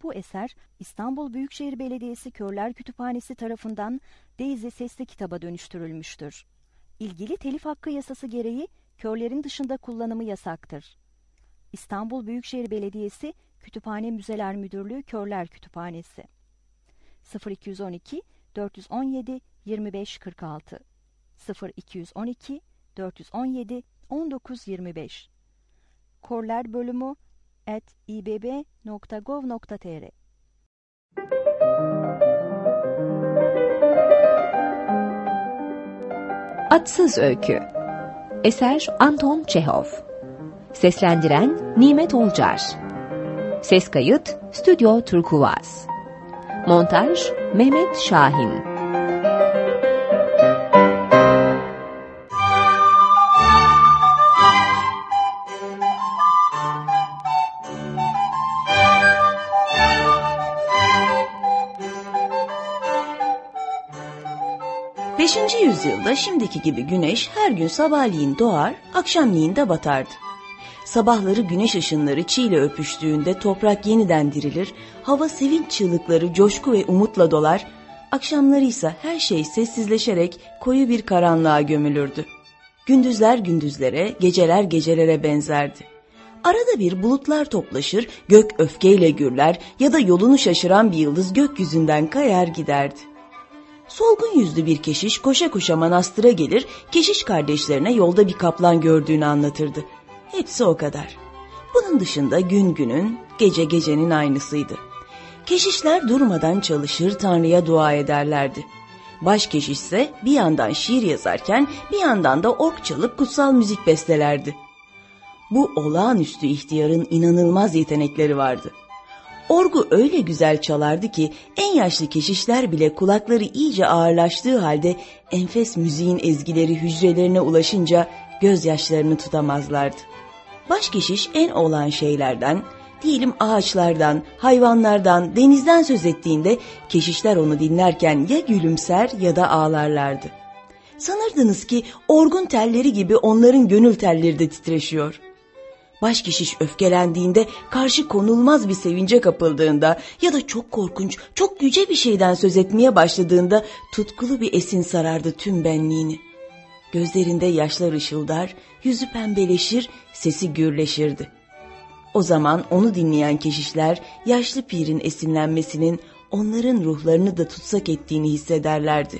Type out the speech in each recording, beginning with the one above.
Bu eser İstanbul Büyükşehir Belediyesi Körler Kütüphanesi tarafından Daisy sesli kitaba dönüştürülmüştür. İlgili telif hakkı yasası gereği körlerin dışında kullanımı yasaktır. İstanbul Büyükşehir Belediyesi Kütüphane Müzeler Müdürlüğü Körler Kütüphanesi 0212 417 2546 0212 417 1925 Körler bölümü @ibb.gov.tr Atsız Öykü. Eser Anton Çehov. Seslendiren Nimet Olcar. Ses kayıt Stüdyo Turkuaz. Montaj Mehmet Şahin. Beşinci yüzyılda şimdiki gibi güneş her gün sabahleyin doğar, akşamleyin de batardı. Sabahları güneş ışınları çiğle öpüştüğünde toprak yeniden dirilir, hava sevinç çığlıkları, coşku ve umutla dolar, akşamları ise her şey sessizleşerek koyu bir karanlığa gömülürdü. Gündüzler gündüzlere, geceler gecelere benzerdi. Arada bir bulutlar toplaşır, gök öfkeyle gürler ya da yolunu şaşıran bir yıldız gökyüzünden kayar giderdi. Solgun yüzlü bir keşiş koşa koşa manastıra gelir, keşiş kardeşlerine yolda bir kaplan gördüğünü anlatırdı. Hepsi o kadar. Bunun dışında gün günün, gece gecenin aynısıydı. Keşişler durmadan çalışır, Tanrı'ya dua ederlerdi. Başkeşiş ise bir yandan şiir yazarken bir yandan da org çalıp kutsal müzik bestelerdi. Bu olağanüstü ihtiyarın inanılmaz yetenekleri vardı. Orgu öyle güzel çalardı ki en yaşlı keşişler bile kulakları iyice ağırlaştığı halde enfes müziğin ezgileri hücrelerine ulaşınca gözyaşlarını tutamazlardı. Başkeşiş en olağan şeylerden, diyelim ağaçlardan, hayvanlardan, denizden söz ettiğinde keşişler onu dinlerken ya gülümser ya da ağlarlardı. Sanırdınız ki orgun telleri gibi onların gönül telleri de titreşiyor. Başkeşiş öfkelendiğinde, karşı konulmaz bir sevince kapıldığında ya da çok korkunç, çok yüce bir şeyden söz etmeye başladığında tutkulu bir esin sarardı tüm benliğini. Gözlerinde yaşlar ışıldar, yüzü pembeleşir, sesi gürleşirdi. O zaman onu dinleyen keşişler yaşlı pirin esinlenmesinin onların ruhlarını da tutsak ettiğini hissederlerdi.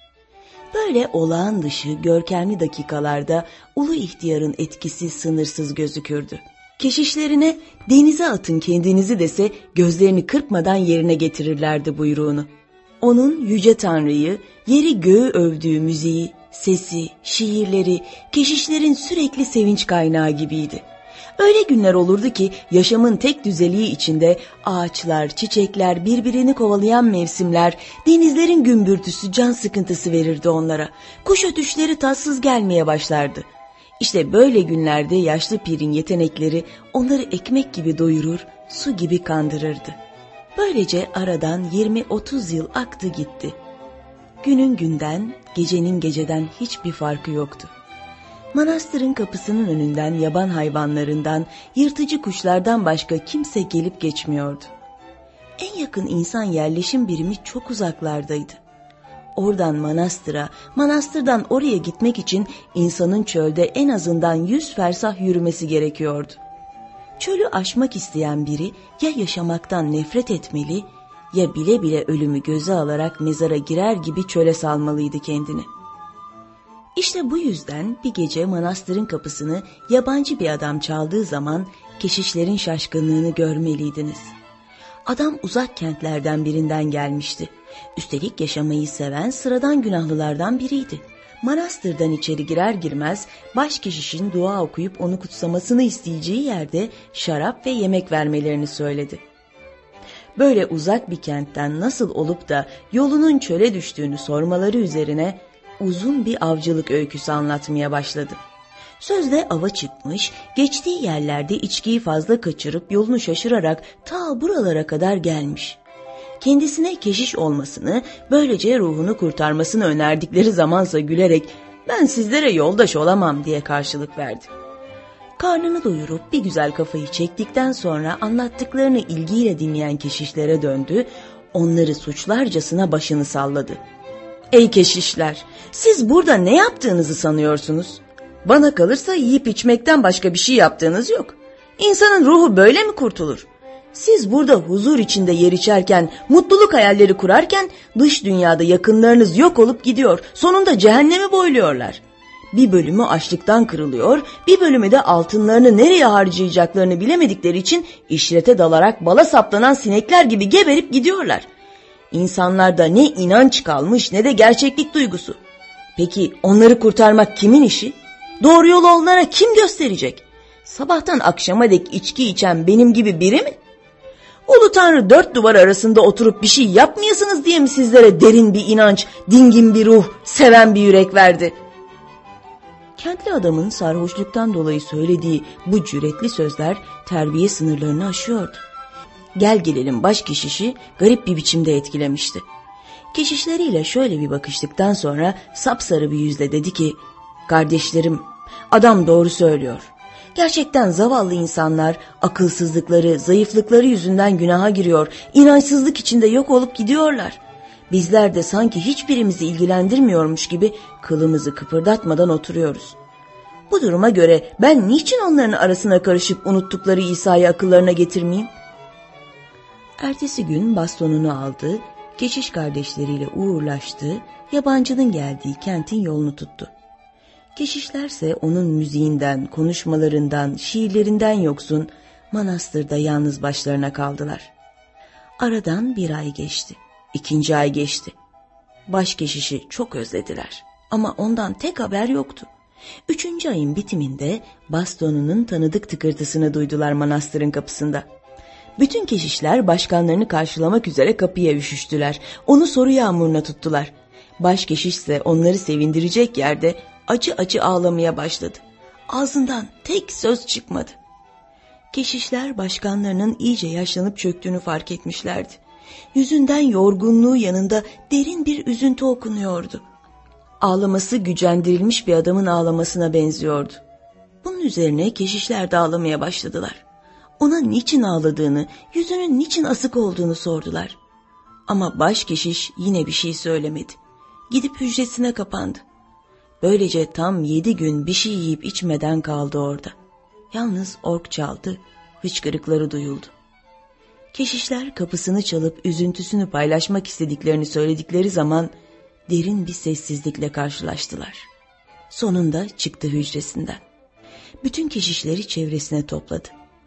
Böyle olağan dışı, görkemli dakikalarda ulu ihtiyarın etkisi sınırsız gözükürdü. Keşişlerine denize atın kendinizi dese gözlerini kırpmadan yerine getirirlerdi buyruğunu. Onun yüce Tanrı'yı, yeri göğü övdüğü müziği, sesi, şiirleri, keşişlerin sürekli sevinç kaynağı gibiydi. Öyle günler olurdu ki yaşamın tek düzeliği içinde ağaçlar, çiçekler, birbirini kovalayan mevsimler, denizlerin gümbürtüsü can sıkıntısı verirdi onlara. Kuş ötüşleri tatsız gelmeye başlardı. İşte böyle günlerde yaşlı pirin yetenekleri onları ekmek gibi doyurur, su gibi kandırırdı. Böylece aradan 20-30 yıl aktı gitti. Günün günden, gecenin geceden hiçbir farkı yoktu. Manastırın kapısının önünden yaban hayvanlarından, yırtıcı kuşlardan başka kimse gelip geçmiyordu. En yakın insan yerleşim birimi çok uzaklardaydı. Oradan manastıra, manastırdan oraya gitmek için insanın çölde en azından 100 fersah yürümesi gerekiyordu. Çölü aşmak isteyen biri ya yaşamaktan nefret etmeli ya bile bile ölümü göze alarak mezara girer gibi çöle salmalıydı kendini. İşte bu yüzden bir gece manastırın kapısını yabancı bir adam çaldığı zaman keşişlerin şaşkınlığını görmeliydiniz. Adam uzak kentlerden birinden gelmişti. Üstelik yaşamayı seven sıradan günahlılardan biriydi. Manastırdan içeri girer girmez başkeşişin dua okuyup onu kutsamasını isteyeceği yerde şarap ve yemek vermelerini söyledi. Böyle uzak bir kentten nasıl olup da yolunun çöle düştüğünü sormaları üzerine uzun bir avcılık öyküsü anlatmaya başladı. Sözde ava çıkmış, geçtiği yerlerde içkiyi fazla kaçırıp yolunu şaşırarak ta buralara kadar gelmiş. Kendisine keşiş olmasını, böylece ruhunu kurtarmasını önerdikleri zamansa gülerek "Ben sizlere yoldaş olamam" diye karşılık verdi. Karnını doyurup bir güzel kafayı çektikten sonra anlattıklarını ilgiyle dinleyen keşişlere döndü, onları suçlarcasına başını salladı. Ey keşişler, siz burada ne yaptığınızı sanıyorsunuz? Bana kalırsa yiyip içmekten başka bir şey yaptığınız yok. İnsanın ruhu böyle mi kurtulur? Siz burada huzur içinde yer içerken, mutluluk hayalleri kurarken dış dünyada yakınlarınız yok olup gidiyor. Sonunda cehennemi boyluyorlar. Bir bölümü açlıktan kırılıyor, bir bölümü de altınlarını nereye harcayacaklarını bilemedikleri için işrete dalarak bala saplanan sinekler gibi geberip gidiyorlar. İnsanlarda ne inanç kalmış ne de gerçeklik duygusu. Peki onları kurtarmak kimin işi? Doğru yolu onlara kim gösterecek? Sabahtan akşama dek içki içen benim gibi biri mi? Ulu Tanrı dört duvar arasında oturup bir şey yapmayasınız diye mi sizlere derin bir inanç, dingin bir ruh, seven bir yürek verdi? Kentli adamın sarhoşluktan dolayı söylediği bu cüretli sözler terbiye sınırlarını aşıyordu. Gel gelelim baş keşişi garip bir biçimde etkilemişti. Keşişleriyle şöyle bir bakıştıktan sonra sapsarı bir yüzle dedi ki, kardeşlerim, adam doğru söylüyor. Gerçekten zavallı insanlar akılsızlıkları, zayıflıkları yüzünden günaha giriyor, inançsızlık içinde yok olup gidiyorlar. Bizler de sanki hiçbirimizi ilgilendirmiyormuş gibi kılımızı kıpırdatmadan oturuyoruz. Bu duruma göre ben niçin onların arasına karışıp unuttukları İsa'yı akıllarına getirmeyeyim? Ertesi gün bastonunu aldı, keşiş kardeşleriyle uğurlaştı, yabancının geldiği kentin yolunu tuttu. Keşişlerse onun müziğinden, konuşmalarından, şiirlerinden yoksun manastırda yalnız başlarına kaldılar. Aradan 1 ay geçti, 2. ay geçti. Başkeşişi çok özlediler ama ondan tek haber yoktu. 3. ayın bitiminde bastonunun tanıdık tıkırtısını duydular manastırın kapısında. Bütün keşişler başkanlarını karşılamak üzere kapıya üşüştüler. Onu soru yağmuruna tuttular. Başkeşiş ise onları sevindirecek yerde acı acı ağlamaya başladı. Ağzından tek söz çıkmadı. Keşişler başkanlarının iyice yaşlanıp çöktüğünü fark etmişlerdi. Yüzünden yorgunluğu yanında derin bir üzüntü okunuyordu. Ağlaması gücendirilmiş bir adamın ağlamasına benziyordu. Bunun üzerine keşişler de ağlamaya başladılar. Ona niçin ağladığını, yüzünün niçin asık olduğunu sordular. Ama başkeşiş yine bir şey söylemedi. Gidip hücresine kapandı. Böylece tam 7 gün bir şey yiyip içmeden kaldı orada. Yalnız org çaldı, hıçkırıkları duyuldu. Keşişler kapısını çalıp üzüntüsünü paylaşmak istediklerini söyledikleri zaman derin bir sessizlikle karşılaştılar. Sonunda çıktı hücresinden. Bütün keşişleri çevresine topladı.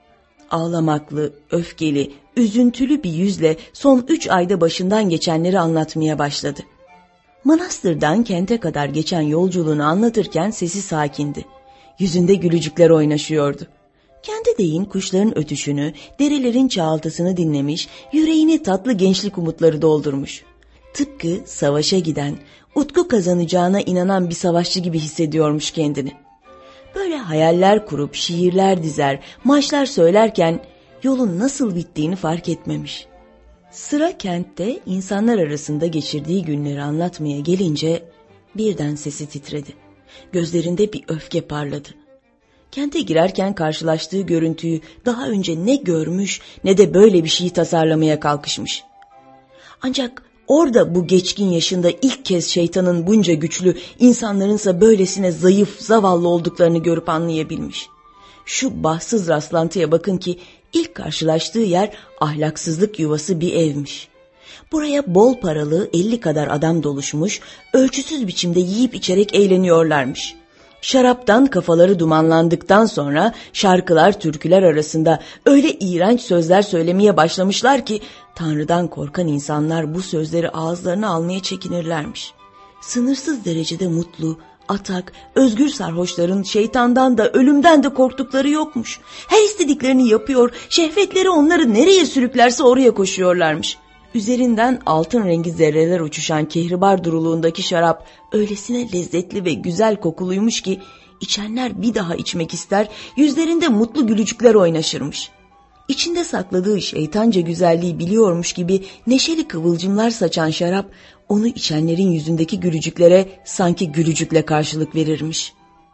Ağlamaklı, öfkeli, üzüntülü bir yüzle son 3 ayda başından geçenleri anlatmaya başladı. Manastırdan kente kadar geçen yolculuğunu anlatırken sesi sakindi. Yüzünde gülücükler oynaşıyordu. Kente değin kuşların ötüşünü, derelerin çağıltısını dinlemiş, yüreğini tatlı gençlik umutları doldurmuş. Tıpkı savaşa giden, utku kazanacağına inanan bir savaşçı gibi hissediyormuş kendini. Böyle hayaller kurup şiirler dizer, marşlar söylerken yolun nasıl bittiğini fark etmemiş. Sıra kentte insanlar arasında geçirdiği günleri anlatmaya gelince birden sesi titredi. Gözlerinde bir öfke parladı. Kente girerken karşılaştığı görüntüyü daha önce ne görmüş ne de böyle bir şeyi tasarlamaya kalkışmış. Ancak orada bu geçkin yaşında ilk kez şeytanın bunca güçlü, insanlarınsa böylesine zayıf, zavallı olduklarını görüp anlayabilmiş. Şu bahtsız rastlantıya bakın ki ilk karşılaştığı yer ahlaksızlık yuvası bir evmiş. Buraya bol paralı 50 kadar adam doluşmuş, ölçüsüz biçimde yiyip içerek eğleniyorlarmış. Şaraptan kafaları dumanlandıktan sonra şarkılar, türküler arasında öyle iğrenç sözler söylemeye başlamışlar ki Tanrı'dan korkan insanlar bu sözleri ağızlarına almaya çekinirlermiş. Sınırsız derecede mutlu, atak, özgür sarhoşların şeytandan da ölümden de korktukları yokmuş. Her istediklerini yapıyor, şehvetleri onları nereye sürüklerse oraya koşuyorlarmış. Üzerinden altın rengi zerreler uçuşan kehribar duruluğundaki şarap öylesine lezzetli ve güzel kokuluymuş ki içenler bir daha içmek ister, yüzlerinde mutlu gülücükler oynaşırmış. İçinde sakladığı şeytanca güzelliği biliyormuş gibi neşeli kıvılcımlar saçan şarap onu içenlerin yüzündeki gülücüklere sanki gülücükle karşılık verirmiş.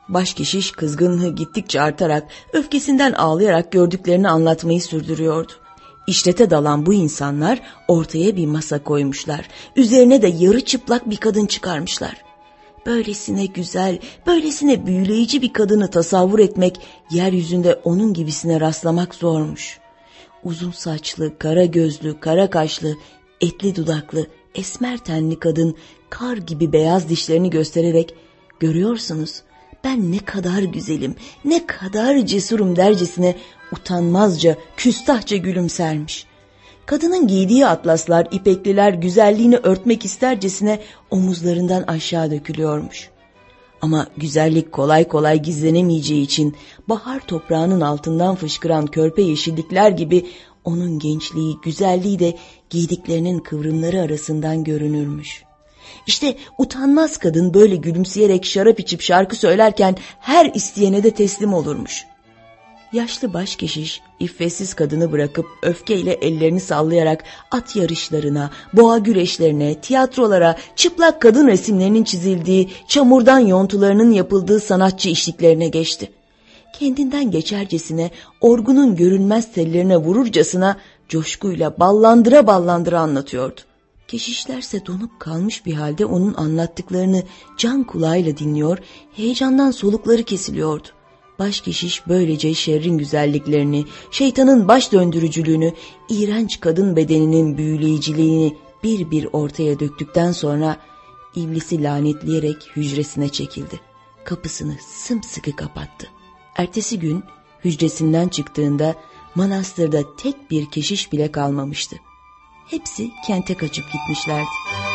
Başkeşiş kızgınlığı gittikçe artarak, öfkesinden ağlayarak gördüklerini anlatmayı sürdürüyordu. İşlete dalan bu insanlar ortaya bir masa koymuşlar. Üzerine de yarı çıplak bir kadın çıkarmışlar. Böylesine güzel, böylesine büyüleyici bir kadını tasavvur etmek, yeryüzünde onun gibisine rastlamak zormuş. Uzun saçlı, kara gözlü, kara kaşlı, etli dudaklı, esmer tenli kadın kar gibi beyaz dişlerini göstererek, "Görüyorsunuz, ben ne kadar güzelim, ne kadar cesurum" dercesine utanmazca, küstahça gülümsermiş. Kadının giydiği atlaslar, ipekliler güzelliğini örtmek istercesine omuzlarından aşağı dökülüyormuş. Ama güzellik kolay kolay gizlenemeyeceği için bahar toprağının altından fışkıran körpe yeşillikler gibi onun gençliği, güzelliği de giydiklerinin kıvrımları arasından görünürmüş. İşte utanmaz kadın böyle gülümseyerek şarap içip şarkı söylerken her isteyene de teslim olurmuş. Yaşlı başkeşiş iffetsiz kadını bırakıp öfkeyle ellerini sallayarak at yarışlarına, boğa güreşlerine, tiyatrolara, çıplak kadın resimlerinin çizildiği, çamurdan yontularının yapıldığı sanatçı işliklerine geçti. Kendinden geçercesine, orgunun görünmez tellerine vururcasına coşkuyla ballandıra ballandıra anlatıyordu. Keşişlerse donup kalmış bir halde onun anlattıklarını can kulağıyla dinliyor, heyecandan solukları kesiliyordu. Başkeşiş böylece şerrin güzelliklerini, şeytanın baş döndürücülüğünü, iğrenç kadın bedeninin büyüleyiciliğini bir bir ortaya döktükten sonra iblisi lanetleyerek hücresine çekildi. Kapısını sımsıkı kapattı. Ertesi gün hücresinden çıktığında manastırda tek bir keşiş bile kalmamıştı. Hepsi kente kaçıp gitmişlerdi.